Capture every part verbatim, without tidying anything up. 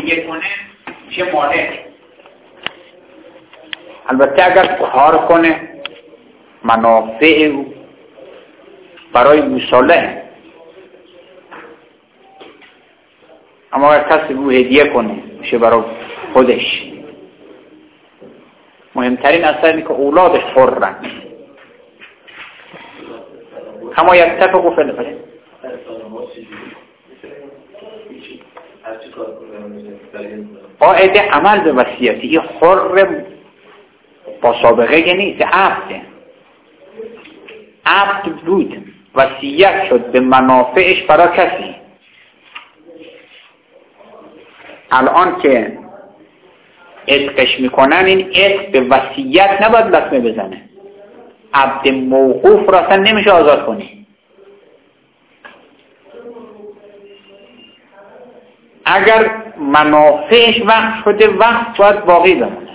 تهیه کنه میشه مالک. البته اگر کار کنه منافع برای مصالحه، اما اگر کسی رو هدیه کنه میشه برای خودش. مهمترین اصل اینه که اولادش حرن کما یتفقوا فی الفرج. قاعده عمل به وصیتی یه حر با سابقه که نیست، عبده. عبد بود وصیت شد به منافعش برای کسی. الان که عتقش میکنن این عتق به وصیت نباید لطمه بزنه. عبد موقوف را اصلا نمیشه آزاد کنی. اگر منافعش وقت شده وقت باید باقی بمونه.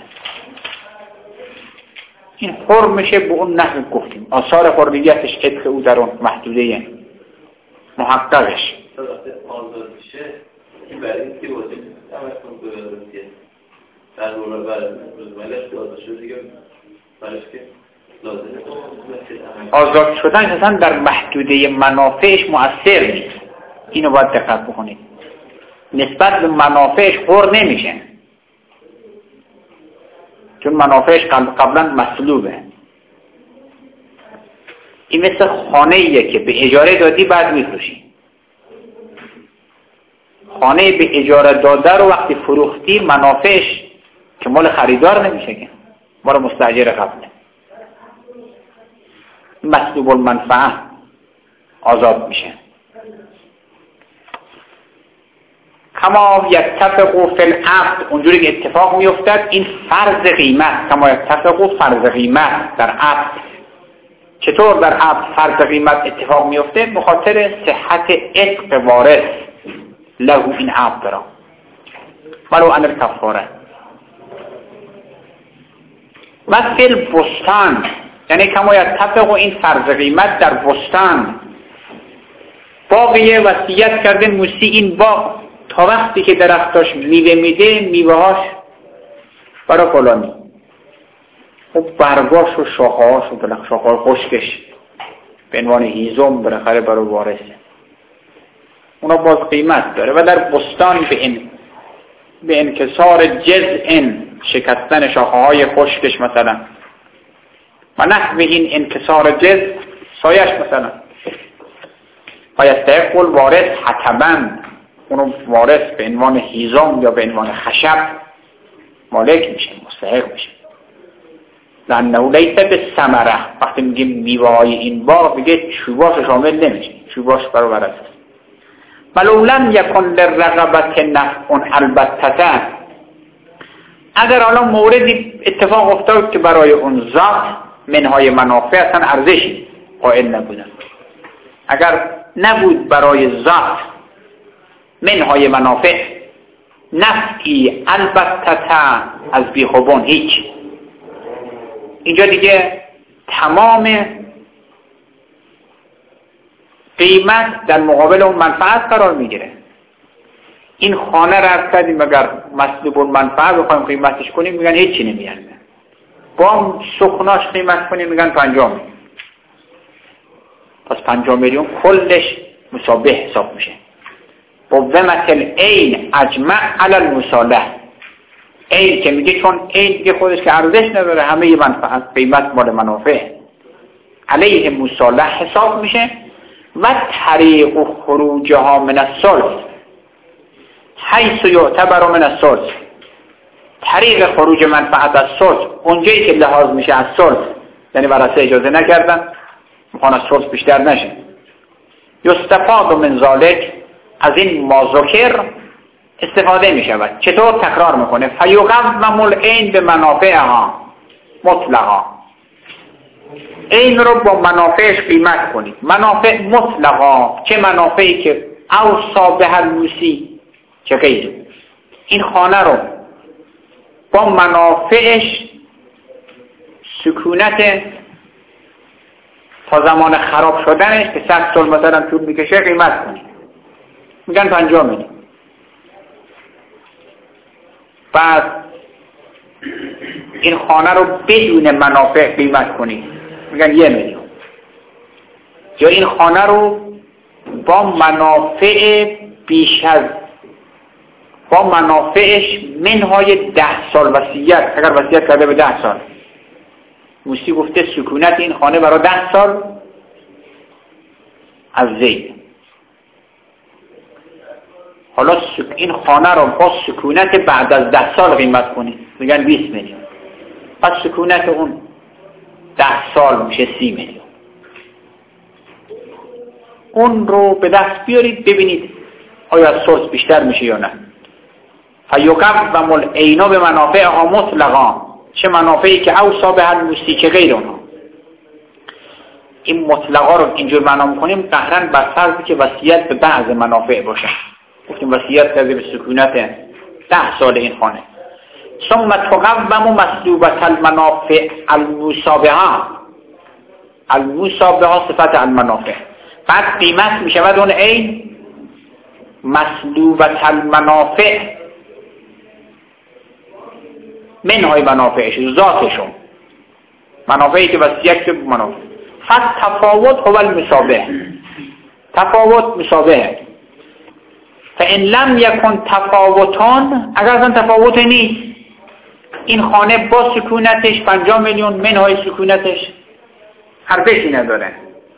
این حر میشه به اون نحو گفتیم آثار حریتش عتق او در اون محدوده محققش. آزاد میشه این برای اینکه واسه تمکن کنه که در رولا برای روزمالش آزاد شده دیگه برایش که لازمه آزاد شدن اصلا در محدوده منافعش مؤثر نیست. اینو باید دقت بکنید. نسبت به منافعش حر نمیشه چون منافعش قبلا مسلوبه. این مثل خانه ایه که به اجاره دادی بعد میفروشی. خانه به اجاره داده رو وقتی فروختی منافعش که مال خریدار نمیشه که مال مستاجر قبله. مسلوب المنفعه آزاد میشه. کما یتفقوا فی العقد اونجوری که اتفاق میافتد این فرض قیمت. کما یتفقوا فرض قیمت در عقد. چطور در عقد فرض قیمت اتفاق میفته؟ به خاطر صحت عتق وارث له این عقد را ولو ان الکفاره. و فی البستان یعنی کما یتفقوا این فرض قیمت در بستان. باقی وصیت کرده موسی این باغ تا وقتی که درختاش میوه میده میوهاش برای فلانی. خب برگاش و شاخهاش و بلخ شاخه‌های خشکش به عنوان هیزم بالاخره برای وارثه. اونا باز قیمت داره. و در بستان به این به انکسار جزء شکستن شاخه‌های خشکش مثلا و نحو این انکسار جزء سایش مثلا و یستحق الوارث حتما اونو وارث به عنوان هیزم یا به عنوان خشب مالک میشه مستحق میشه. لانه لیس بالثمره. وقتی میگیم میوه‌های این باغ میگه چوباش شامل نمیشه. چوباش برای ورثه است. ولو لم یکن للرغبة نفع البتة. اگر حالا موردی اتفاق افتاد که برای اون ذات منهای منافع اصلا ارزشی قائل نبودن. اگر نبود برای ذات منهای منافع نفعی البتة از بیخوبون هیچ. اینجا دیگه تمام قیمت در مقابل اون منفعت قرار میگیره. این خانه را از کردیم اگر مسلوب المنفعه بخوایم قیمتش کنیم میگن هیچی نمیارزه. با سخناش قیمت کنیم میگن پنجاه میلیون. پس پنجاه میلیون کلش مشابه حساب میشه. قومت العین اجمع علی المصالح. عین که میگه چون عین دیگه خودش که ارزش نداره همه منفعت قیمت مال منافع علیه مصالح حساب میشه. و طریق خروجها من الصلح حیث یعتبر من الصلح. طریق خروج منفعت از صلح اونجایی که لحاظ میشه از صلح یعنی ورثه اجازه نکردن میخوان از صلح بیشتر نشه. یستفاد من ذلک از این ما ذکر استفاده میشود. چطور تکرار میکنه؟ فیقوم العین به منافعها مطلقا. این رو با منافعش قیمت کنید. منافع مطلقا چه منافعی که اوصا به الموسی چه غیر. این خانه رو با منافعش سکونت تا زمان خراب شدنش که صد سال مثلا طول میکشه قیمت کنید. میگن پنجاه میلیون. بعد این خانه رو بدون منافع قیمت کنید، میگن یه میلیون. یا این خانه رو با منافع بیش از با منافعش منهای ده سال وصیت، اگر وصیت کرده به ده سال، موسی گفته سکونت این خانه برای ده سال از زید. حالا این خانه رو با سکونت بعد از ده سال قیمت کنید، میگن بیست میلیون. پس سکونت اون ده سال میشه سی میلیون. اون رو به دست بیارید ببینید آیا سلس بیشتر میشه یا نه. فیقوم العینا به منافعها مطلقا، چه منافعی که اوصا به الموسی که غیر اونها. این مطلقا رو اینجور معنا میکنیم قهرن بر فرضی که وصیت به بعض منافع باشه. گفتیم وصیت کرده به سکونت ده سال این خانه. ثم تقوم مسلوبة المنافع المشابهه، المشابهه صفت المنافع، بعد قیمت میشود اون عین مسلوبة المنافع منهای منافعش، ذاتشون، منافعی که وصیت که منافع. فقط تفاوت هو المشابه، تفاوت مشابه. فان لم یکن تفاوتان، اگر اصلا تفاوت نیست، این خانه با سکونتش پنجاه میلیون منهای سکونتش حرفی نداره،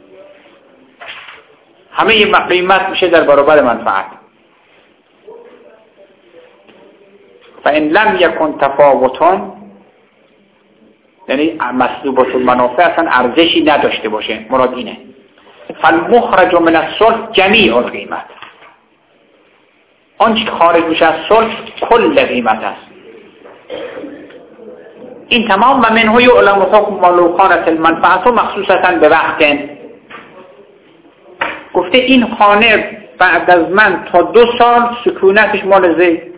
همه یه قیمت میشه در برابر منفعت. فان لم یکن تفاوتان یعنی مسلوبات المنافع اصلا ارزشی نداشته باشه، مراد اینه. فالمخرج من الصلح جمیع القیمت، آنچه که خارج میشه از صلح کل قیمت است. این تمام و منه یعلم حکم لو کانت المنفعه مخصوصا به وقت. گفته این خانه بعد از من تا دو سال سکونتش مال زید.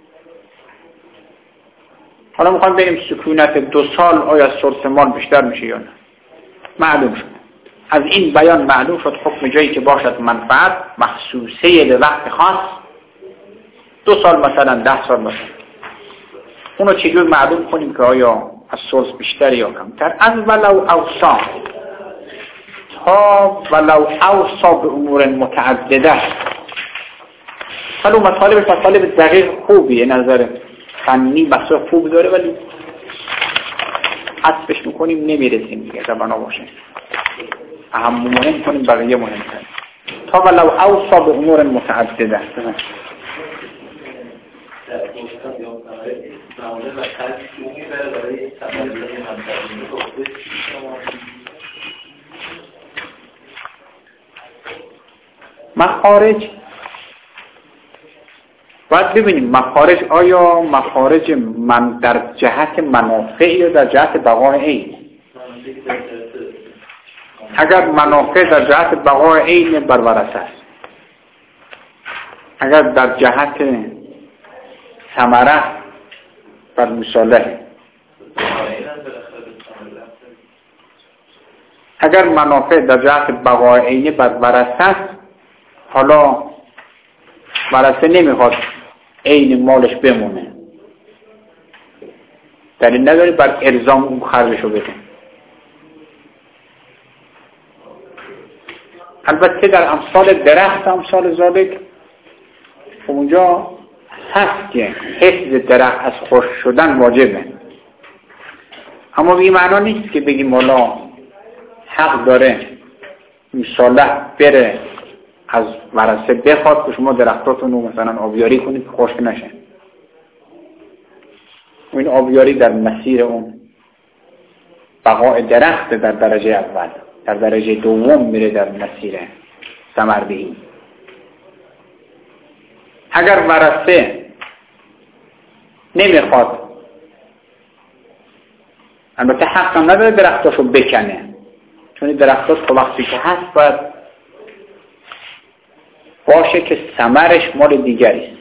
حالا میخوایم ببینیم سکونت دو سال آیا ثلث مال بیشتر میشه یا نه. معلوم شد از این بیان، معلوم شد حکم جایی که باشد منفعت مخصوصه به وقت خاص، دو سال مثلا ده سال مثلا، اونو چجور معلوم کنیم که آیا از ثلث بیشتر یا کمتر؟ از ولو اوصا، تا ولو اوصا به امور متعدده. حالا مطالب مطالب دقیق خوبیه، نظر فنی بسیار خوب داره، ولی حذفش میکنیم نمیرسیم دیگه، اگر بنا باشه اهم مهم کنیم بقیه مهمتر. تا ولو اوصا به امور متعدده. مخارج باید ببینیم مخارج آیا مخارج من در جهت منافع یا در جهت بقای عین. اگر منافع در جهت بقای عین بر ورثه است، اگر در جهت ثمره بر مصالحه. اگر منافع در جهت بقای عین بر ورثه است، حالا ورثه نمیخواد عین مالش بمونه، دلیل نداره بر الزام اون خرجشو بده. البته در امثال درخت، امثال ذالک، اونجا هست که حفظ درخت از خشک شدن واجبه، اما به معنا نیست که بگیم حالا حق داره مصالح بره از ورثه بخواد که شما درختاتون رو مثلا آبیاری کنید که خشک نشه. این آبیاری در مسیر اون بقای درخت در درجه اول، در درجه دوم میره در مسیر ثمردهی. اگر ورثه نمیخواد، البته حق هم نداره درختاشو بکنه، چون درختاش تا وقتی که هست باید باشه که ثمرش مال دیگری است.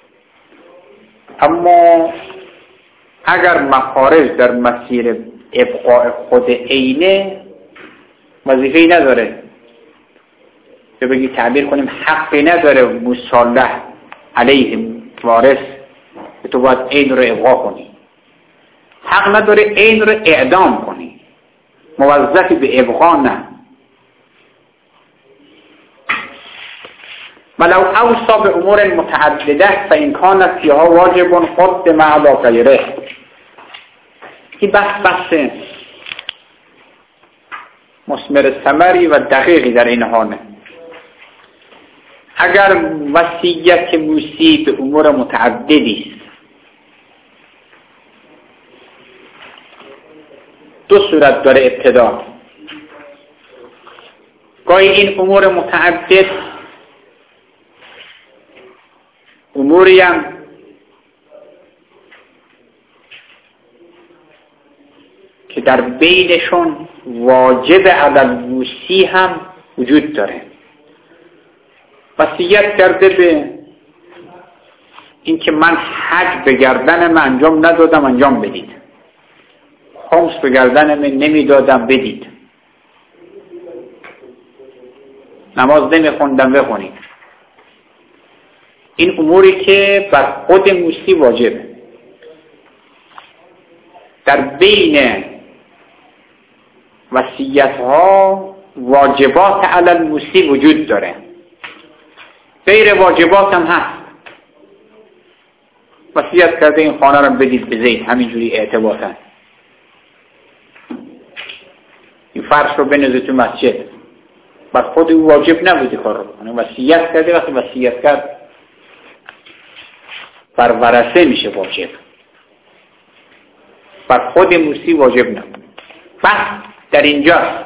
اما اگر مخارج در مسیر ابقاء خود عینه، وظیفه‌ای نداره که بگی تعبیر کنیم حقی نداره مصالح علیه وارث که تو باید عین رو ابقا کنی، حق نداره عین رو اعدام کنی، موظفی به ابقا نه. ولو اوصا به امور متعدده فإن كانت فيها واجب قدم على غيره. این بحث بحث مثمر ثمری و دقیقی در این حاله. اگر وصیت موصی به امور متعددی است، دو صورت داره ابتدا. گاهی این امور متعدد اموری هم که در بینشون واجب علی الموصی هم وجود داره. وصیت کرده به این که من حج به گردن من انجام ندادم، انجام بدید. خمس به گردن من نمیدادم، بدید. نماز نمیخوندم، بخونید. این اموری که بر خود موصی واجبه. در بین وصیت ها واجبات علی الموصی وجود داره، غیر واجبات هم هست. وصیت کرده این خانه رو بدید به زید، همینجوری اعتباطا. این فرش رو بنوزید تو مسجد، بر خود او واجب نبودی کار رو کنه. وصیت کرده، وقتی وصیت کرد بر ورثه میشه واجب، بر خود موصی واجب نبود. بس در اینجاست.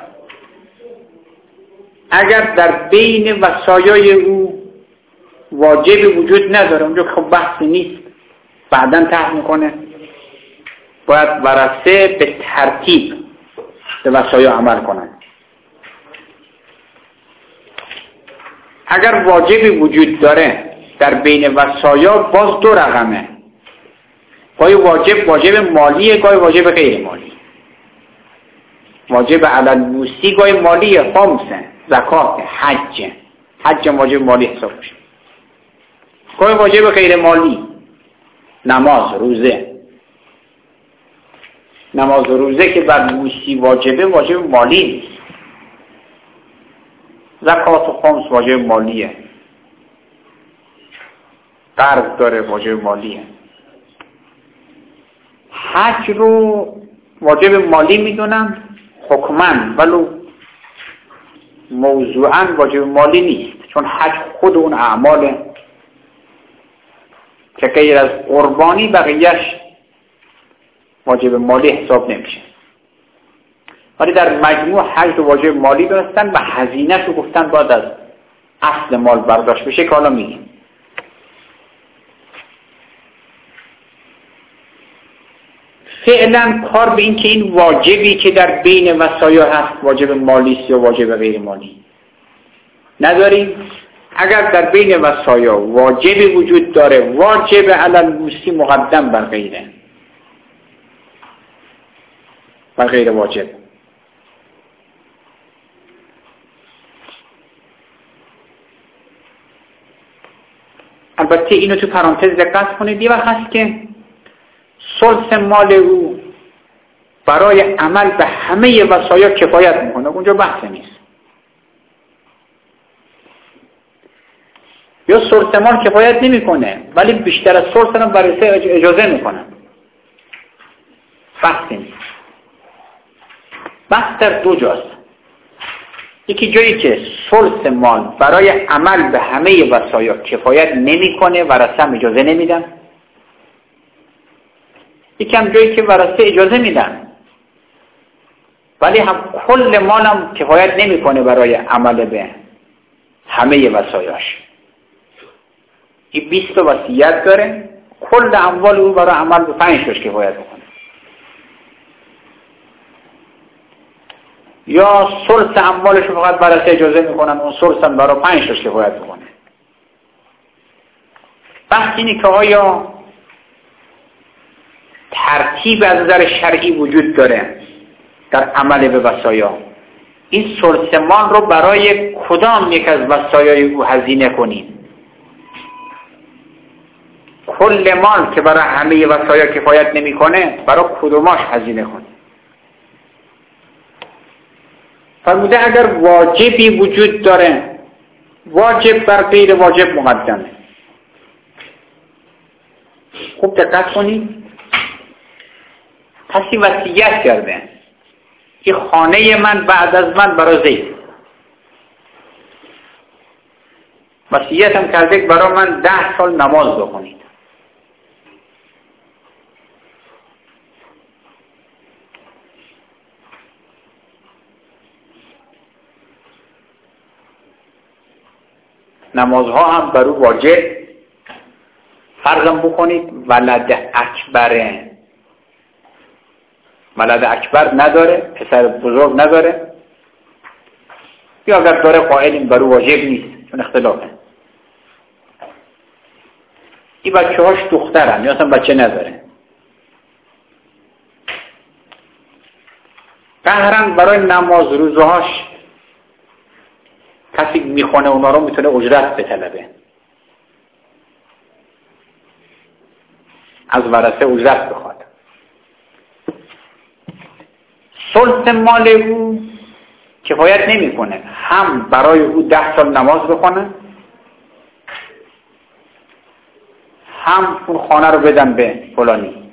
اگر در بین وصایای او واجب وجود نداره، اونجا خب بحثی نیست، بعداً طرح میکنه. باید ورثه به ترتیب به وصایا عمل کنن. اگر واجبی وجود داره در بین وصایا، باز دو رقمه. گاهی واجب واجب مالیه، گاهی واجب غیر مالی. واجب علی الموصی گاهی مالیه، خمسه، زکات، حج. حج واجب مالی حساب میشه. گاهی واجب غیر مالی، نماز، روزه. نماز و روزه که بر موصی واجبه، واجب مالی نیست. زکات و خمس واجب مالیه. قرض داره، واجب مالیه. حج رو واجب مالی میدونم حکماً، ولو موضوعاً واجب مالی نیست، چون حج خود اون اعماله که غیر از قربانی بقیهش واجب مالی حساب نمیشه. ولی در مجموع حج رو واجب مالی دونستن و هزینه‌ش رو گفتن باید از اصل مال برداشت بشه، که حالا میگیم. فعلا کار به این که این واجبی که در بین وصایا هست واجب مالی است یا واجب غیر مالی نداریم. اگر در بین وصایا واجبی وجود داره، واجب علی الموصی مقدم بر غیره، بر غیر واجب. البته اینو تو پرانتز دقت کنید. یه وقت هست که ثلث مال او برای عمل به همه وصایا کفایت میکنه، اونجا بحث نیست. یا ثلث مال کفایت نمیکنه ولی بیشتر از ثلث هم برای اجازه میکنه، بحث نیست. بحث در دو جاست. یکی جایی که ثلث مال برای عمل به همه وصایا کفایت نمیکنه، ورثه هم اجازه نمیدن. یکی هم جایی که ورثه اجازه میدن ولی هم کل مال هم کفایت نمیکنه برای عمل به همه وصایاش. این بیست وصیت داره، کل اموال او برای عمل به پنج تاش کفایت میکنه. یا ثلث اموالش رو فقط ورثه اجازه میکنن، اون ثلث هم برای پنج تاش کفایت میکنه. بحث اینه که آیا ترتیب از نظر شرعی وجود داره در عمل به وصایا. این ثلث مال رو برای کدام یک از وصایای او هزینه کنیم؟ کل مال که برای همه وصایا کفایت نمیکنه، برای کدوماش هزینه کنی؟ فرموده اگر واجبی وجود داره، واجب بر غیر واجب مقدمه. خوب دقت کنید. کسی وصیت کرده که خانه من بعد از من برای زید، وصیت هم کرده که برای من ده سال نماز بخونید. نمازها هم بر او واجب. فرضم بکنید ولد اکبره، ولد اکبر نداره، پسر بزرگ نداره، یا اگر داره قائلیم بر او واجب نیست، چون اختلافه. این بچه هاش دخترن یا اصلا بچه نداره، قهرن برای نماز روزهاش کسی میخونه اونا رو میتونه اجرت بطلبه، از ورثه اجرت بخواد. ثلث مال او کفایت نمیکنه، هم برای او ده سال نماز بخونه، هم اون خانه رو بدن به فلانی.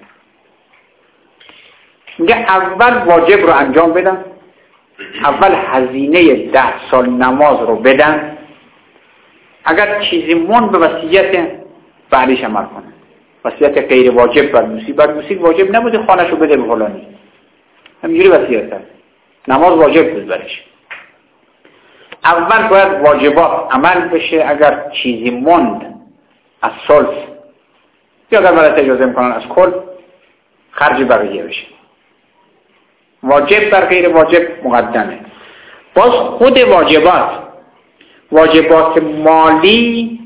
میگه اول واجب رو انجام بدن، اول هزینه ده سال نماز رو بدن، اگر چیزی مون به وصیت بعدش عمل کنن. وصیت غیر واجب بر موسی، بر موسی واجب نبوده خانه رو بده به فلانی، همینجوری وصیت کرد، نماز واجب بود برش. اول باید واجبات عمل بشه، اگر چیزی موند از ثلث یا اگر ورثه اجازه میکنن از کل خرج بقیه بشه. واجب بر غیر واجب مقدمه. باز خود واجبات، واجبات مالی،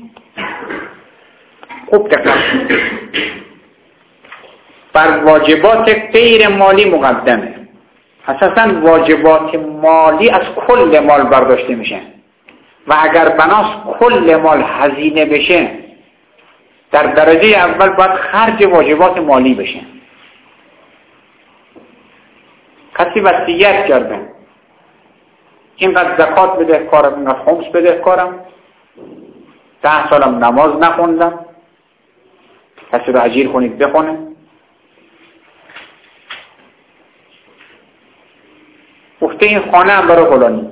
خوب دقت بر واجبات غیر مالی مقدمه. اساساً واجبات مالی از کل مال برداشته میشه و اگر بناس کل مال هزینه بشه، در درجه اول باید خرج واجبات مالی بشه. کسی وصیت کرده اینقدر زکات بده کارم، اینقدر خمس بده کارم، ده سالم نماز نخوندم، کسی رو اجیر کنید بخونه. گفته این خانه هم برای فلانی.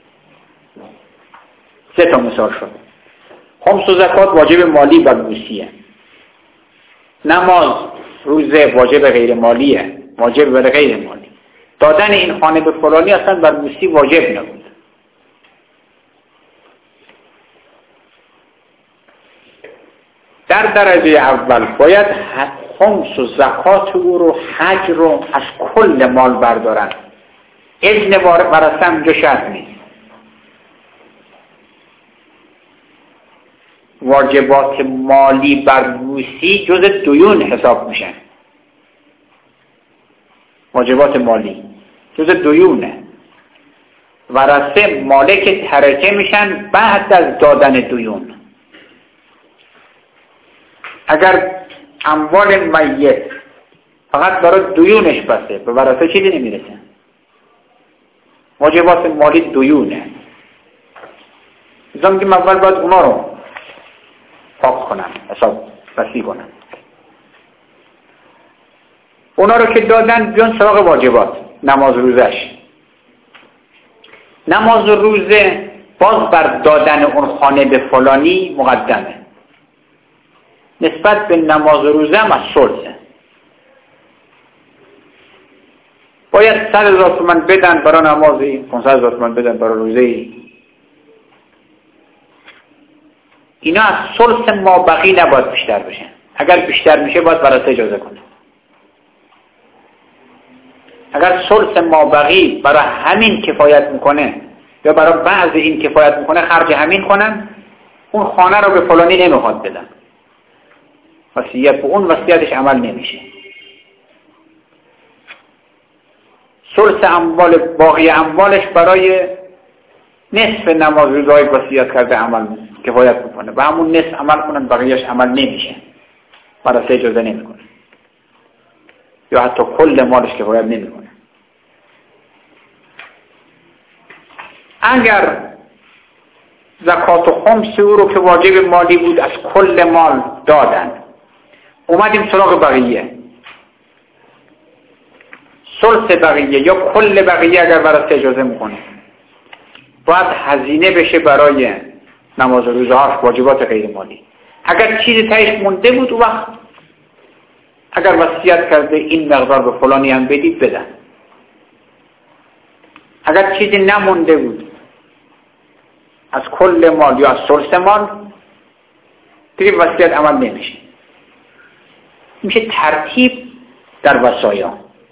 سه تا مثال شد. خمس و زکات واجب مالی بر موسیه، نماز روزه واجب غیر مالیه، واجب بر غیر مالی. دادن این خانه به فلانی اصلا بر موسی واجب نبود. در درجه اول باید خمس و زکات او رو، حج رو از کل مال بردارن. اذن ورثه اینجا شرط نیست. واجبات مالی بر موسی جز دیون حساب میشن. واجبات مالی جز دیونه. ورثه مالک ترکه میشن بعد از دادن دیون. اگر اموال میت فقط برای دیونش بسته، به ورثه چیزی نمیرسه. واجبات مالی دیونه. ازا میگیم اول باید اونا رو پاک کنن، حساب بسی کنن. اونا رو که دادن بیان سراغ واجبات. نماز روزش، نماز روزه باز بر دادن اون خانه به فلانی مقدمه. نسبت به نماز روزه هم از ثلثه. باید صد هزار تومان بدن برای نمازی، پانصد هزار تومان بدن برای روزه. اینا از ثلث ما بقی نباید بیشتر بشه. اگر بیشتر میشه باید ورثه اجازه کنه. اگر ثلث ما بقی برای همین کفایت میکنه یا برای بعض این کفایت میکنه، خرج همین کنن، اون خانه رو به فلانی نمیخواد بدن، وصیت به اون وصیتش عمل نمیشه. ثلث اموال باقی اموالش برای نصف نماز روزهای وصیت کرده عمل کفایت میکنه و همون نصف عمل کنن، بقیهش عمل نمیشه. ورثه اجازه نمیکنه، یا حتی کل مالش کفایت نمیکنه. اگر زکات و خمس او رو که واجب مالی بود از کل مال دادن، اومدیم سراغ بقیه، ثلث بقیه یا کل بقیه اگر ورثه اجازه میکنه، باید هزینه بشه برای نماز و روزه، واجبات غیر مالی. اگر چیزی تهش مونده بود، اون وقت اگر وصیت کرده این مقدار به فلانی هم بدید بدن. اگر چیزی نمونده بود از کل مال یا از ثلث مال، دیگه وصیت عمل نمیشه. میشه ترتیب در وصایا.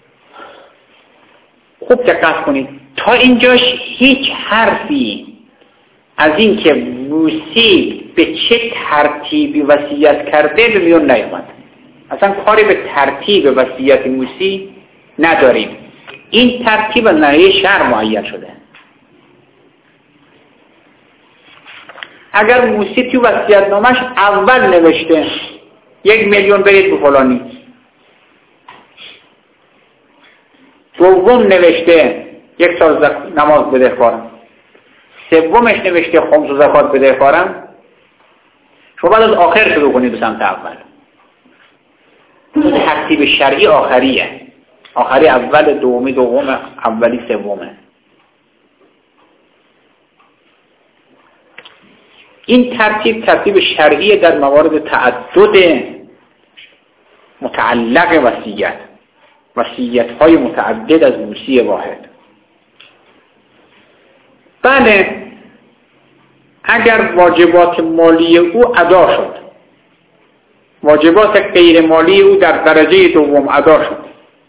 خوب دقت کنید، تا اینجاش هیچ حرفی از این که موسی به چه ترتیبی وصیت کرده به میون نیامد. اصلا کاری به ترتیب وصیت موسی نداریم. این ترتیب از ناحیه شرع معین شده. اگر موسی تو وصیت نامش اول نوشته یک میلیون برید به فلانی، دوم نوشته یک سال زک... نماز بدهکارم، سومش نوشته خمس و زکات بدهکارم، شما بعد از آخر شروع کنید به سمت اول. ترتیب شرعی آخریه، آخری اول، دومی دوم، اولی سومه. این ترتیب ترتیب شرعی در موارد تعدد متعلق وصیت، وصیت های متعدد از موسی واحد. بله، اگر واجبات مالی او ادا شد، واجبات غیر مالی او در درجه دوم ادا شد،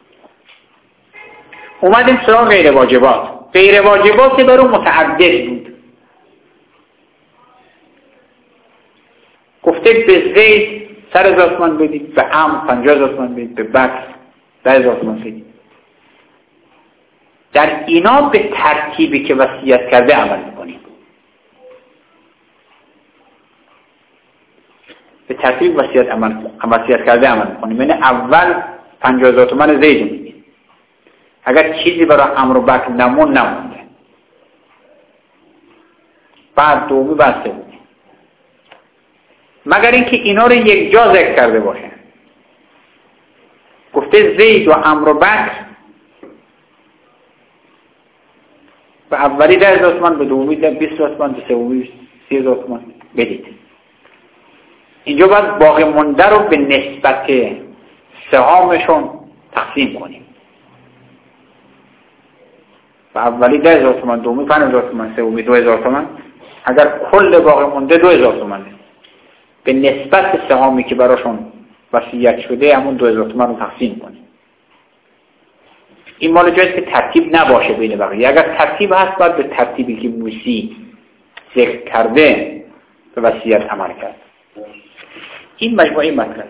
اومدیم سراغ غیر واجبات. غیر واجباتی بر اون متعدد بود. گفته به زید سر هزار تومان بدید، به عمرو پنجاه هزار تومان بدید، به بکر ده هزار تومان بدید. در اینا به ترتیبی که وصیت کرده عمل میکنیم. به ترتیب وصیت عمل وصیت کرده عمل میکنیم. یعنی اول پنجاه هزار تومان زید میدیم. اگر چیزی برای عمرو و بکر نمون نمونده، بعد دومی بسته بود، مگر اینکه اینا رو یک جا ذکر کرده باشه. گفته زید و عمرو و بکر به اولی ده هزار تومان، به دومی بیست هزار تومان، به سومی سی هزار تومان بدید. اینجا باید باقی مونده رو به نسبت سهامشون تقسیم کنیم. به اولی ده هزار تومان، دومی پنج هزار تومان، سومی دو هزار تومان. اگر کل باقی مونده دو هزار تومانه، به نسبت سهامی که براشون وصیت شده همون دو هزار تومان رو تقسیم کنیم. این مال جایست که ترتیب نباشه بین بقیه. اگر ترتیب هست باید به ترتیبی که موسی ذکر کرده به وصیت عمل کرد. این مجموعه مطلب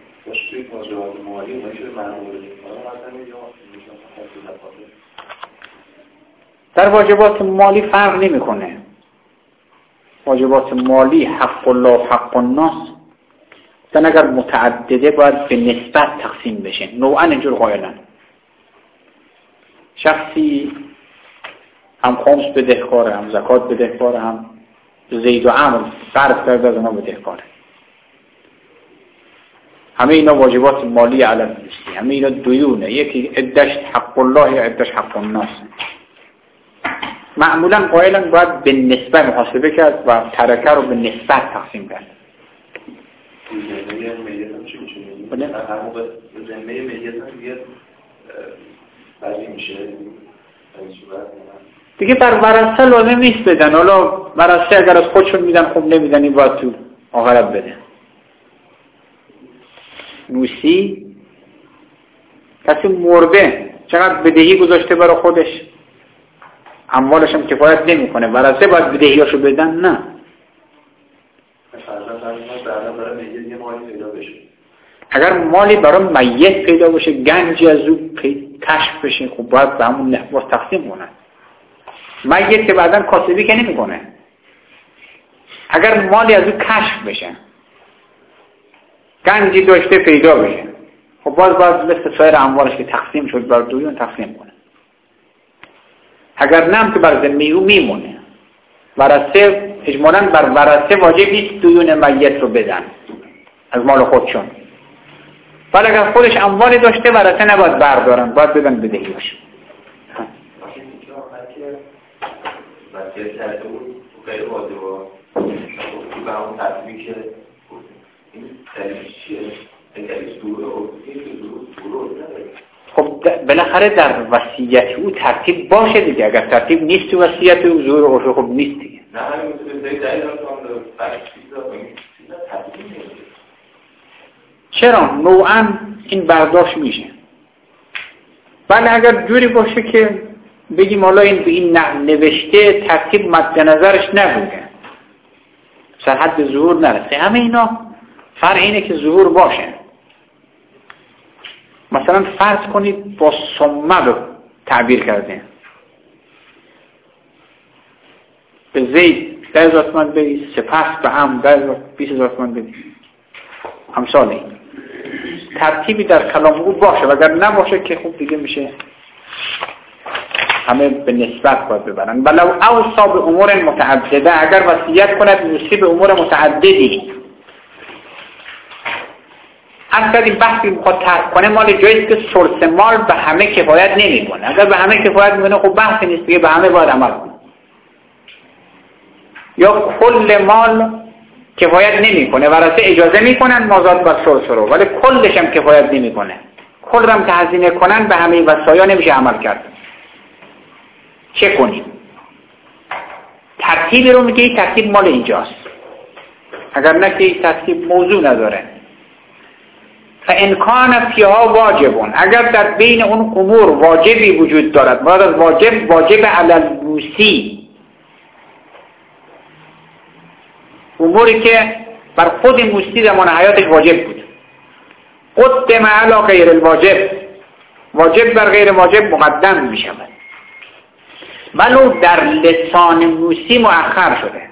در واجبات مالی فرق نمیکنه. واجبات مالی حق الله و حق الناس مثلا اگر متعدده باید به نسبت تقسیم بشه. نوعا اینجور قائلن. شخصی هم خمس بدهکاره، هم زکات بدهکاره، هم زید و عمرو صرف کرده از اونا بدهکاره. همه اینا واجبات مالی علی المسلم، همه اینا دیونه. یکی عدش حق الله یا عدش حق الناس. معمولا قائلا باید به نسبت محاسبه کرد و ترکه رو به نسبت تقسیم کرد. زمینه ملیت هم چی میشه؟ هر موقع زمینه ملیت هم دیگه بعضی میشه دیگه بر ورثه لازم نیست بدن. حالا ورثه اگر از خودشون میدن خوب نمیدن، این باید تو آخرت بده. موسی کسی مرده چقدر بدهی گذاشته برای خودش، اموالش هم کفایت نمی کنه، ورثه باید بدهیاشو بدن؟ نه. اگر مالی برای میت پیدا بشه، گنجی از او کشف بشه، خب باید به همون نحو تقسیم کنن. میت که بعداً کاسبی که نمی کنه. اگر مالی از او کشف بشه، گنجی داشته پیدا بشه، خب باز باز مثل سایر اموالش که تقسیم شد بر دویون تقسیم کنه. اگر نم که بر ذمه او میمونه. ورثه اجمالاً بر ورثه واجب نیست دویون میت رو بدن از مال خودشون، ولی اگر خودش اموالی داشته ورثه نباید بردارن، باید بدن بدهی باشه. وصیت کرده بود غیر واجبا به همون تصمیه که این دلیلش چیه؟ این دلیلش دوره و دوره نداره. خب بالاخره در وصیت او ترتیب باشه دیگه. اگر ترتیب نیست تو وصیت او ظهور عرفی خب نیست دیگه. نه همین مثل دلیل دلیل هم فرق چیزا با این چیزا ترتیب نیست. چرا؟ نوعاً این برداشت میشه. ولی اگر جوری باشه که بگیم حالا این به این نوشته ترتیب مد نظرش نبوده، مثلا حد ظهور نرسه، همه اینا فرق اینه که ظهور باشه. مثلا فرض کنید با سمه رو تعبیر کرده، به زید ده هزار تومان بدید، سپس به هم ده هزار بیست هزار تومان بدید، همسال این ترتیبی در کلام او باشه. و اگر نباشه که خوب دیگه میشه همه به نسبت باید ببرن. ولو اوصا به امور متعدده، اگر وصیت کند موصی به امور متعددی. از کردیم بحثی میخواد ترک کنه مال جاییست که سلس مال به همه کفایت نمی کنه. اگر به همه کفایت میکنه خب بحثی نیست دیگه، به همه باید عمل کنه. یا کل مال کفایت نمی کنه، ورثه اجازه میکنن مازاد بر سلس رو، ولی کلش هم کفایت نمی کنه. کل هم که هزینه کنن به همه وصایا نمیشه عمل کرد. چه کنیم؟ ترتیبی رو میگه ترتیب مال اینجاست، اگر نه که ترتیب موضوع نداره. فانکان فیها واجبون، اگر در بین اون امور واجبی وجود دارد، مراد از واجب واجب علی الموصی، اموری که بر خود موصی زمان حیاتش واجب بود، قدم علی غیر الواجب، واجب بر غیر واجب مقدم می شود، ولو در لسان موصی مؤخر شده.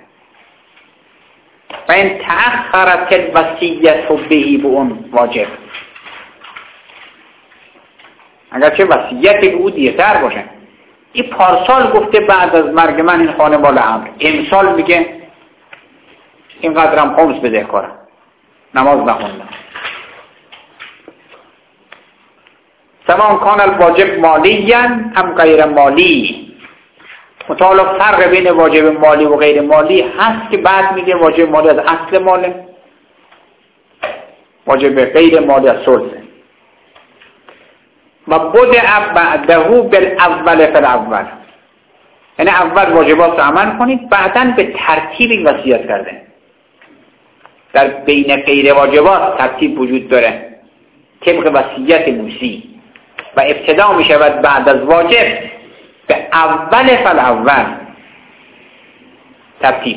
و این تأخرت الوصیت بهی به اون واجب، اگرچه وصیت به او دیرتر باشه. این پارسال گفته بعد از مرگ من این خانه مال عمرو، امسال میگه این قدرم خمس بده کارم، نماز نخوندم. سواء کان الواجب مالیا ام غیر مالی، مطالب فرق بین واجب مالی و غیر مالی هست که بعد میگه واجب مالی از اصل ماله، واجب غیر مالی از ثلثه. و بدأ بعده بالاول فالاول، یعنی اول واجبات رو عمل کنید، بعداً به ترتیب وصیت کرده. در بین غیر واجبات ترتیب وجود داره طبق وصیت موصی، و ابتدا می شود بعد از واجب به اول فالاول ترتیب.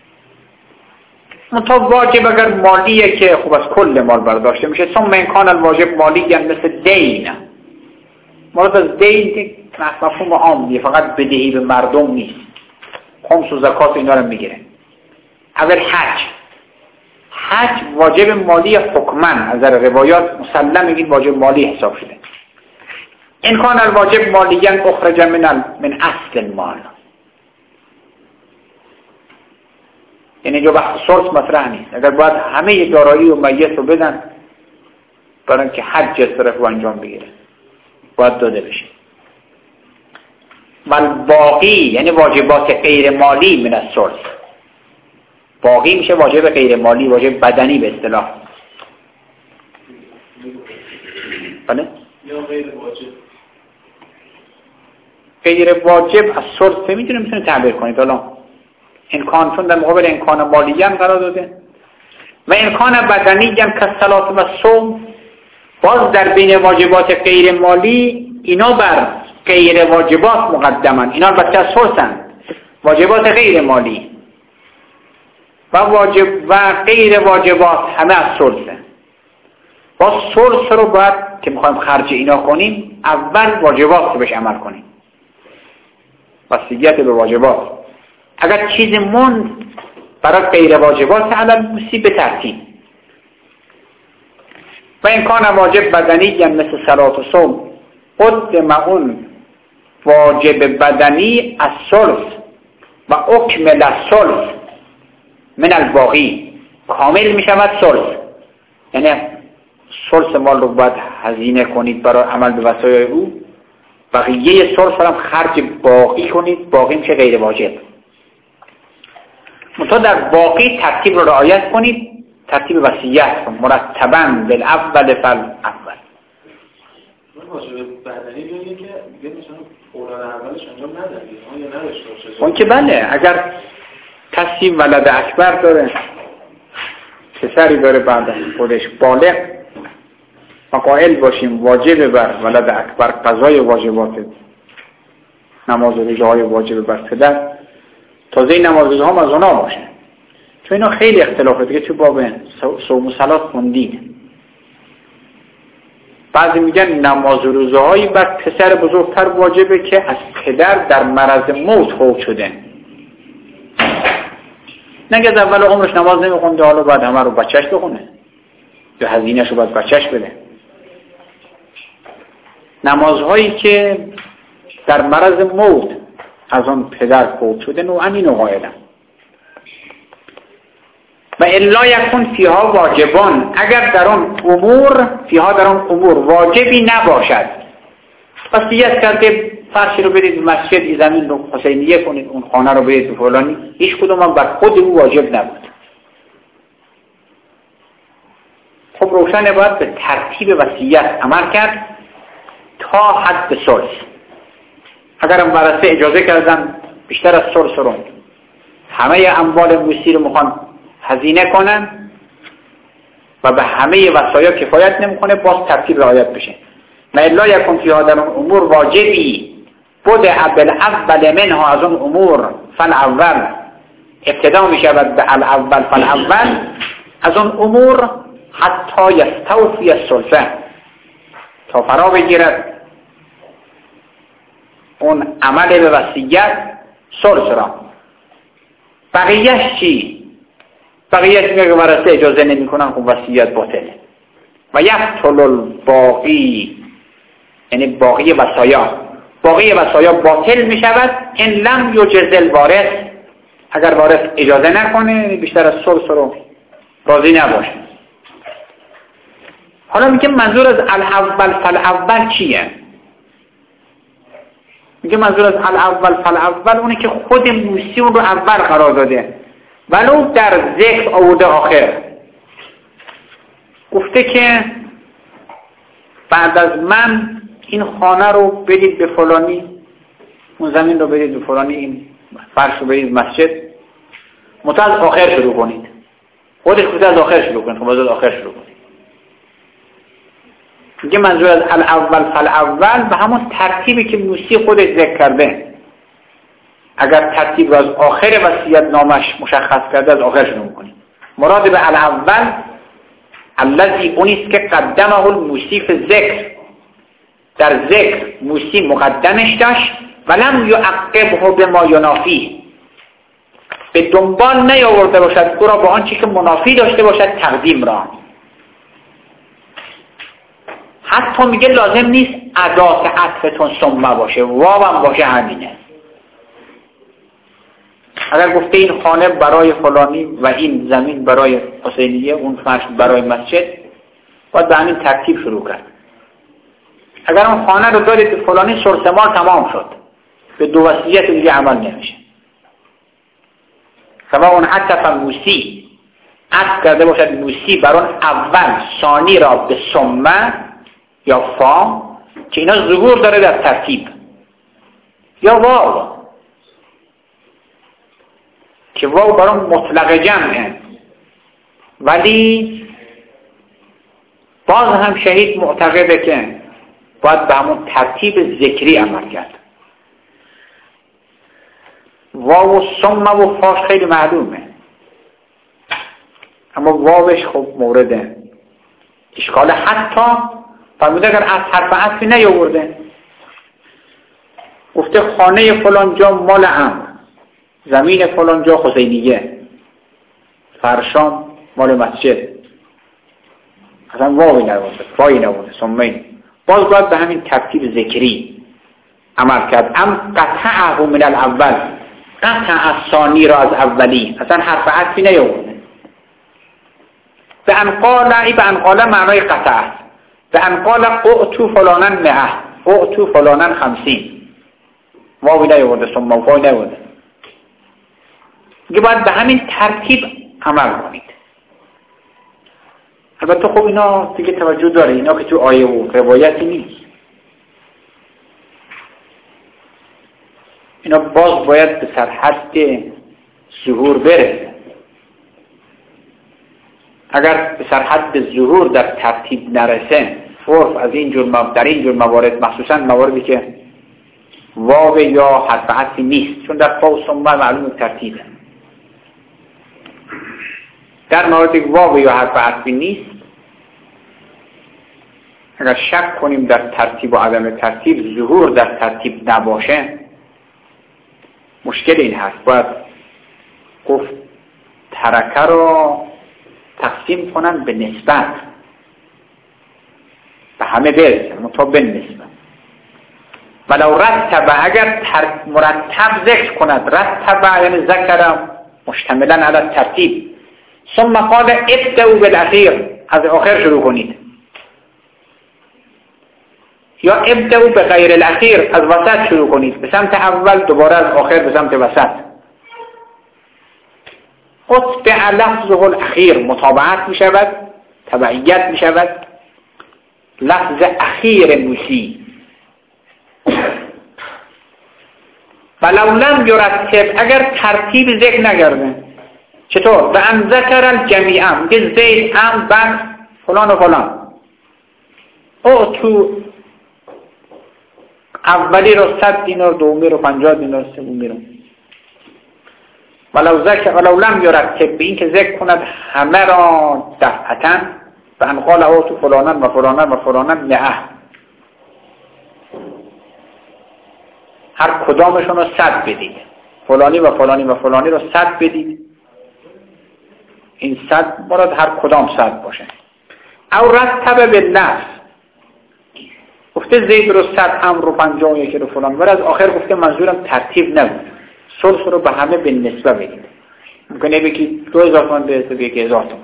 منطقه واجب اگر مالیه که خوب از کل مال برداشته میشه. ثم ان کان الواجب مالی یعنی مثل دین، مراد از دین که مفهوم عامیه، فقط بدهی به مردم نیست، خمس و زکات اینا رو میگیره. اول حج، حج واجب مالی حکمن، از در روایات مسلم میگید واجب مالی حساب شده. این کان الواجب مالیان اخرج من من اصل المال، یعنی جو بحث سلس مطرح نیست. اگر باید همه دارایی و میت رو بدن برای اینکه حج از طرف رو انجام بگیره، باید داده بشه. و باقی یعنی واجبات غیر مالی من السلس، باقی میشه واجب غیر مالی، واجب بدنی به اصطلاح. بله؟ یا غیر واجب. غیر واجب از سلس میتونه میتونه تعبیر کنید. حالا امکان چون در مقابل امکان مالی هم قرار داده، و امکان بدنی هم که صلات و صوم، باز در بین واجبات غیر مالی اینا بر غیر واجبات مقدمن، اینا البته از سلسن، واجبات غیر مالی و واجب و غیر واجبات همه از سلسن. با سلس رو باید که میخوایم خرج اینا کنیم اول واجبات رو بهش عمل کنیم، وصیت به واجبات. اگر چیز موند برای غیر واجبات علل موصی به ترتیب، و این کان واجب بدنی یعنی مثل صلات و صوم قدم اون واجب بدنی از ثلث و اکمل از ثلث من الباقی، کامل می شود ثلث، یعنی ثلث مال رو باید هزینه کنید برای عمل به وصایای او، بقیه ثلث هم خرج باقی کنید، باقی میشه غیر واجب. منتها در باقی ترتیب رو رعایت کنید، ترتیب وصیت مرتباً بالاول فالاول. واجب بدنی بگه که دیگه مثلا اولاد اولش انجام ندادید یا نداشته باشه. اون که بله، اگر کسی ولد اکبر داره، پسری داره بعد خودش بالغ، ما قائل باشیم واجب بر ولد اکبر قضای واجبات نماز و روزه های واجب بر پدر، تازه این نماز روزه ها از اونا باشه. چون اینا خیلی اختلافه دیگه، تو باب صوم و صلات خوندید. بعضی میگن نماز و روزه هایی بر پسر بزرگتر واجبه که از پدر در مرض موت فوت شده، نگه از اول عمرش نماز نمیخونده حالا بعد همه رو بچهش بخونه یا هزینه‌ش رو باید بچهش بده. نمازهایی که در مرض موت از آن پدر فوت شده نوعا اینو قائلم. و الا یکون فیها واجبان، اگر در آن امور فیها در آن امور واجبی نباشد، وصیت کرده فرشی رو برید مسجد، این زمین رو حسینیه کنید، اون خانه رو برید فلانی، هیچ کدوم هم بر خود او واجب نبود. خب روشنه باید به ترتیب وصیت عمل کرد تا حد ثلث. اگر هم ورثه اجازه کردن بیشتر از ثلث رو همه اموال موسی رو میخوان هزینه کنن و به همه وصایا کفایت نمیکنه، باز ترتیب رعایت بشه. ما الا یکن فیها در اون امور واجبی بود بالاول منها، از اون امور فالاول ابتدا میشود به الاول فالاول از اون امور حتی یستوفی الثلث، تا فرا بگیرد اون عمل به وصیت ثلث را. بقیهش چی؟ بقیهش میگه که ورثه اجازه نمی کنن، خب وصیت باطله. و یبطل الباقی، یعنی باقی وصایا، باقی وصایا باطل می شود ان لم یجز الوارث، اگر وارث اجازه نکنه بیشتر از ثلث رو راضی نباشه. حالا میگه منظور از الاول فالاول چیه؟ میگه منظور از الاول فالاول اونه که خود موسی اون رو اول قرار داده، ولو در ذکر آورده آخر. گفته که بعد از من این خانه رو بدید به فلانی، اون زمین رو بدید به فلانی، این فرش رو بدید مسجد، متو از آخر شروع کنید. خودش گفته از آخر شروع کنید، خب از آخر شروع کنید. میگه منظور از الاول فالاول به همون ترتیبی که موسی خودش ذکر کرده. اگر ترتیب رو از آخر وصیت نامش مشخص کرده از آخر شروع کنید. مراد به الاول الذی اونیست که قدمه الموسی فی ذکر، در ذکر موسی مقدمش داشت، ولم یعقبه بما ینافی، به دنبال نیاورده باشد او را با آنچه که منافی داشته باشد تقدیم را. حتی میگه لازم نیست ادات عطفتون ثم باشه، واو باشه همینه. اگر گفته این خانه برای فلانی و این زمین برای حسینیه، اون فرش برای مسجد، باید به همین ترتیب شروع کرد. اگر اون خانه رو دادید به فلانی ثلث مال تمام شد، به دو وصیت دیگه عمل نمیشه. سواء اون عطف موسی عطف کرده باشد موسی بر اون اول ثانی را به ثم یا فا که اینا ظهور داره در ترتیب، یا واو که واو برای مطلق جمعه، ولی باز هم شهید معتقده که باید به همون ترتیب ذکری عمل کرد. واو و ثم و فاش خیلی معلومه، اما واوش خب مورد اشکال. حتی فرموده اگر از حرف عطفی نیاورده، گفته خانه فلان جا مال عمرو، زمین فلان جا حسینیه، فرشان مال مسجد، اصلا واوی نبوده، فایی نبوده، ثمه. باز باید به همین ترتیب ذکری عمل کرد. ام قطعه من الاول، قطع الثانی را از اولی، اصلا حرف عطفی نیاورده. به انقال، ای به انقال معنای قطع است. به انقال قعتو فلانن مئه، قعتو فلانن خمسین، واوی نیاورده، ثم و فایی نیاورده. دیگه باید به همین ترتیب عمل کنید. البته خب اینا دیگه توجه داره، اینا که تو آیه و روایتی نیست، اینا باز باید به سرحد ظهور برسه. اگر به سرحد ظهور در ترتیب نرسه، فرق از این جور موارد، در این جور موارد، مخصوصا مواردی که واو یا حرف عطفی نیست، چون در فا و ثم معلوم ترتیبه. در موردی که واو یا حرف عطفی نیست، اگر شک کنیم در ترتیب و عدم ترتیب، ظهور در ترتیب نباشه، مشکل این هست. باید گفت ترکه رو تقسیم کنن به نسبت، به همه برسه، مطابق نسبت. ولو رتب، اگر مرتب ذکر کند، رتب یعنی ذکر مشتملا علی ترتیب، ثم قال ابدأوا بالاخیر، از آخر شروع کنید، یا ابدأوا بغیر الاخیر، از وسط شروع کنید، به سمت اول، دوباره از آخر به سمت وسط. قطع لفظه الاخیر، متابعت می شود، تبعیت می شود لفظ اخیر موسی. ولو لم یرتب، اگر ترتیب ذکر نگرده. چطور؟ و ان ذکر الجمیع، میگه زید ام بر فلان و فلان، او تو اولی رو صد دینار، دومی رو پنجاه دینار، سومی رو. ولو ذکر ولو لم یرتب، به این که ذکر کند همه را دفعتاً، و ان قال او تو فلانن و فلانن و فلانن مئه، هر کدامشون رو صد بدید، فلانی و فلانی و فلانی رو صد بدید. این صد مراد هر کدام صد باشه. او رتب باللفظ، گفته زید رو صد، امر رو پنجاه و یکی رو فلان، ولی از آخر گفته منظورم ترتیب نبود، ثلث رو به همه به نسبه بدید. ممکنه بگی دو هزار تومان برسه به یک هزار تومان.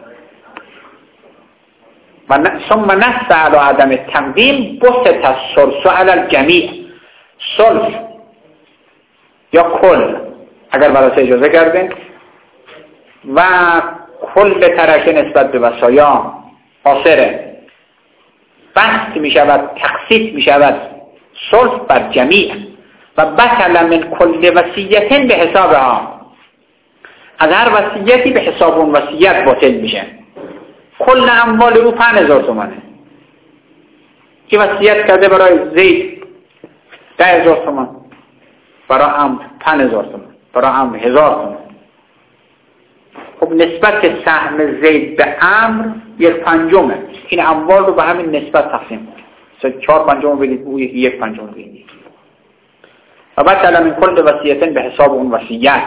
و ثم نص علی عدم تقدیم بسط الثلث علی الجمیع، ثلث یا کل اگر ورثه اجازه کردن، و کل ترکه نسبت به وصایا آثره، بسط می شود، تقسیط می شود ثلث بر جمیع، و بطل من کل وصیت به حسابها، از هر وصیتی به حساب اون وصیت باطل میشه. کل اموال او پنج هزار تومانه، که وصیت کرده برای زید ده هزار تومان، برای امر پنج هزار تومان، برای امر هزار تومان. خب نسبت سهم زید به امر یک پنجمه، این اموال رو به همین نسبت تقسیم کنید، چهار پنجم بدید او یک پنجم بدید. و بطل من کل وصیتن به حساب اون وصیت.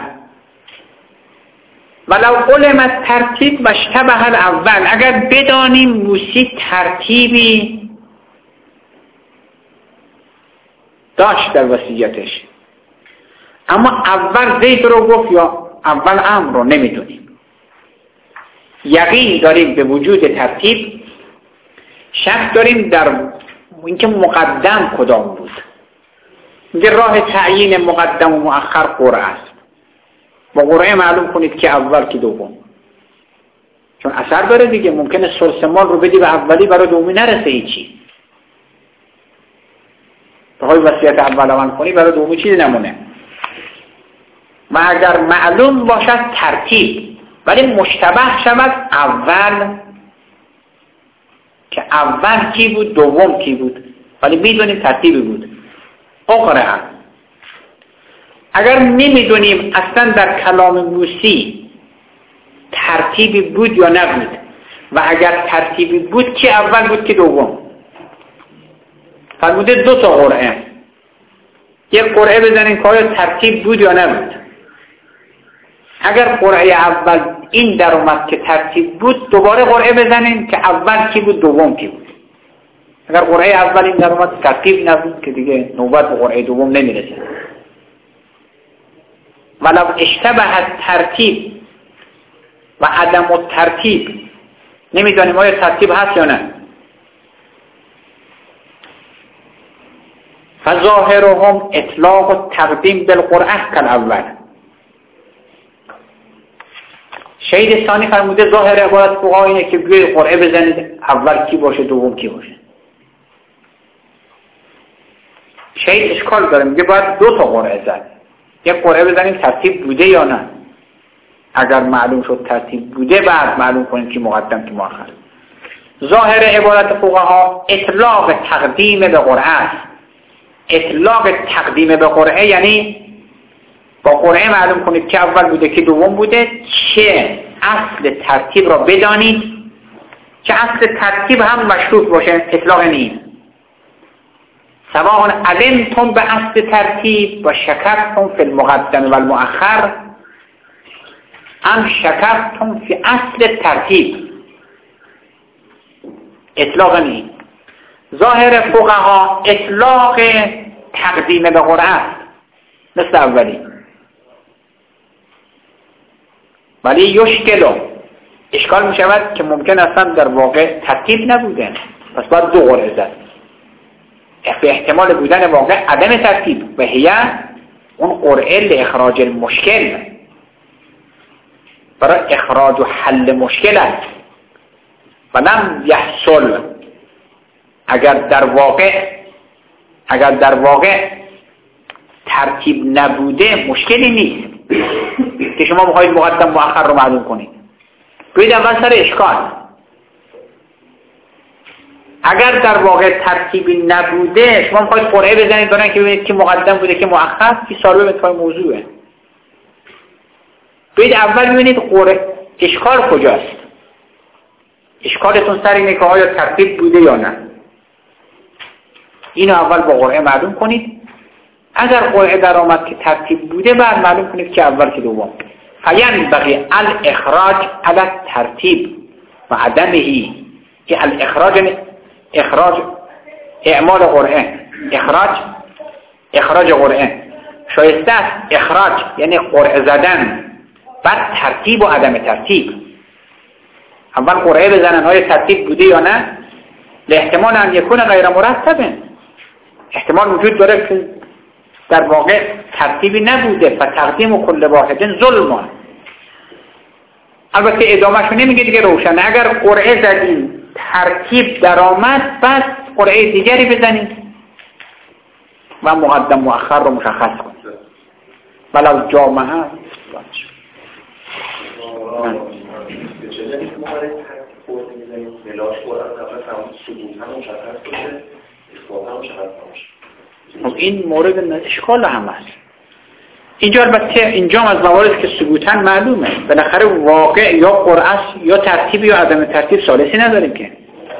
ولو علمت ترتیب و اشتبه الاول، اگر بدانیم موسی ترتیبی داشت در وصیتش، اما اول زید رو گفت یا اول امر رو نمیدونیم، یقین داریم به وجود ترتیب، شک داریم در اینکه مقدم کدام بود. میگه راه تعیین مقدم و مؤخر قرعه است، با قرعه معلوم کنید که اول که دوم، چون اثر داره دیگه. ممکنه ثلث مال رو بدی به اولی، برای دومی نرسه هیچی، بخوای وصیت اول عمل کنی برای دومی چیزی نمونه. و اگر معلوم باشد ترتیب ولی مشتبه شود اول، که اول کی بود دوم کی بود، ولی میدونیم ترتیبی بود، اقرعه. اگر نمیدونیم اصلا در کلام موسی ترتیبی بود یا نبود، و اگر ترتیبی بود که اول بود که دوم، فرموده دو تا قرعه، یک قرعه بزنین که آیا ترتیب بود یا نبود. اگر قرعه اول این در اومد که ترتیب بود دوباره قرعه بزنین که اول کی بود دوم کی بود. اگر قرعه اول این در اومد ترتیب نبود که دیگه نوبت به قرعه دوم نمیرسه. ولو اشتبه الترتیب و عدم الترتیب، نمیدانیم آیا ترتیب هست یا نه. فظاهرهم اطلاق التقدیم بالقرعه کالاول. شهید ثانی فرموده ظاهر عبارت فقها اینه که بیاید قرعه بزنید اول کی باشه دوم کی باشه. شهید اشکال داره، میگه باید دو تا قرعه زد، یک قرعه بزنیم ترتیب بوده یا نه. اگر معلوم شد ترتیب بوده بعد معلوم کنیم که مقدم که مؤخر. ظاهر عبارت فقها اطلاق تقدیم به قرعه است. اطلاق تقدیم به قرعه یعنی با قرعه معلوم کنید که اول بوده که دوم بوده، چه اصل ترتیب را بدانید که اصل ترتیب هم مشروط باشه، اطلاق نیست. سواء علمتم به اصل ترتیب و شکرتم فی المقدم و المؤخر ام شکرتم فی اصل ترتیب، اطلاق نیست. ظاهر فقها اطلاق تقدیم به قرعه مثل اولی، ولی یشکلو اشکال می شود که ممکن اصلا در واقع ترتیب نبوده، پس باید دو قرعه زد. به احتمال بودن واقع عدم ترتیب و هی اون قرعه لاخراج المشکل، برای اخراج و حل مشکل است. ولم یحصل، اگر در واقع اگر در واقع ترتیب نبوده مشکلی نیست که شما بخواید مقدم مؤخر رو معلوم کنید. بید اول سر اشکال، اگر در واقع ترتیبی نبوده شما بخواید قرعه بزنید برای که ببینید که مقدم بوده که مؤخر، که سالبه به پای موضوعه. بید اول ببینید قرعه اشکال کجاست. اشکالتون سر اینه که آیا ترتیب بوده یا نه. اینو اول با قرعه معلوم کنید. اگر قرعه در آمد که ترتیب بوده بعد معلوم کنید که اول که دوم. فینبغی الاخراج علی الترتیب و عدمه، که الاخراج اخراج اعمال قرعه، اخراج اخراج قرعه شایسته است. اخراج یعنی قرعه زدن، بعد ترتیب و عدم ترتیب. اول قرعه بزنن آیا ترتیب بوده یا نه، لاحتمال ان یکون غیر مرتبه، احتمال وجود داره که در واقع ترتیبی نبوده. فتقدیم کل واحد ظلم. البته ادامهشو نمیگه دیگه روشنه. اگر قرعه زدین ترتیب در آمد بعد قرعه دیگری بزنید و مقدم مؤخر رو مشخص کنید. ولو جامعه خب این مورد اشکال هم هست. اینجا البته اینجا از موارد که ثبوتاً معلومه، بالاخره واقع یا قرعه یا ترتیب یا عدم ترتیب ثالثی نداریم که.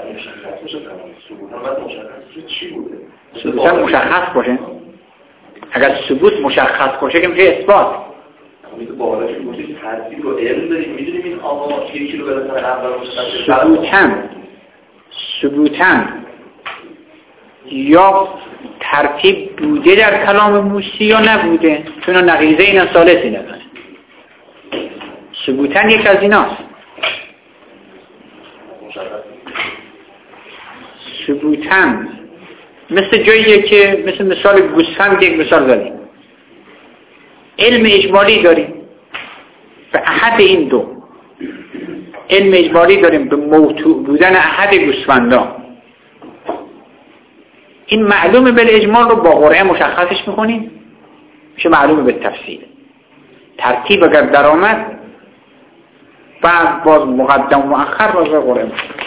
ثبوتاً مشخص باشه. اگر ثبوت مشخص باشه که میشه اثبات. ثبوتاً ثبوتاً یا ترتیب بوده در کلام موسی یا نبوده، چون نقیضه اینا ثالثی نداره. ثبوتاً یک از ایناست. ثبوتاً مثل جاییه که مثل مثال گوسفند یک مثال زدیم، علم اجمالی داریم به احد این دو، علم اجمالی داریم به موضوع بودن احد گوسفندا. این معلومه به اجمال رو با قرعه مشخصش میکنیم، میشه معلومه به تفصیل. ترتیب اگر در آمد بعد باز مقدم و مؤخر باز به قرعه